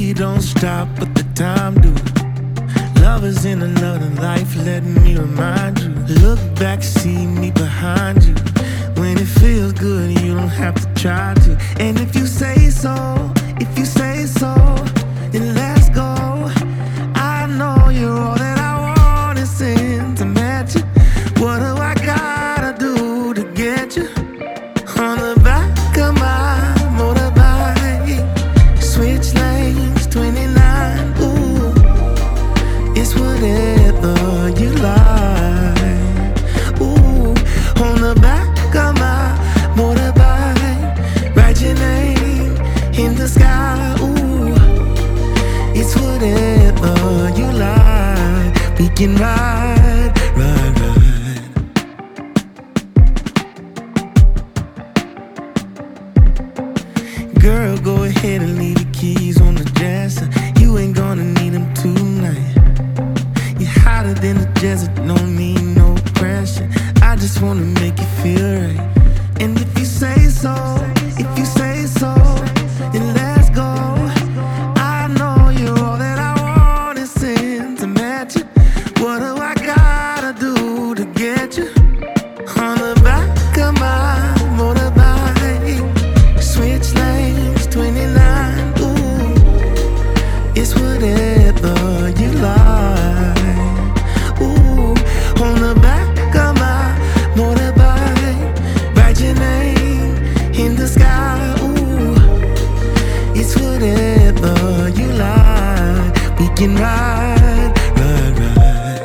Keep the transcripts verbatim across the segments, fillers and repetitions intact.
We don't stop, but the time do. Lovers in another life, letting me remind you. Look back, see me behind you. When it feels good, you don't have to try to. And if you say so, if you say so, then let's go. I know you're all that I want is sentimental. What do I gotta do to get you? On the back of my motorbike, switch lanes, twenty-nine, ooh. It's whatever you like, ooh. On the back of my motorbike, write your name in the sky, ooh. It's whatever you like. We can ride, ride, ride. Girl, go ahead and leave the keys on the dresser. You ain't gonna need them tonight. You're hotter than the desert, no need, no pressure. I just wanna make you feel right. And if you say so, if you say so, then let's go. I know you're all that I want is sentimental. What do I gotta do to get you? On the back of my motorbike, switch lanes, twenty-nine, ooh. It's whatever you like, ooh. On the back of my motorbike, write your name in the sky, ooh. It's whatever you like. We can ride, ride, ride.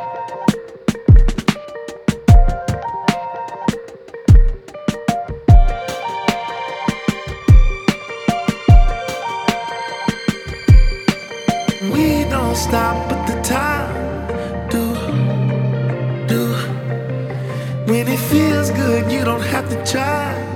We don't stop, but the time do, do. When it feels good, you don't have to try.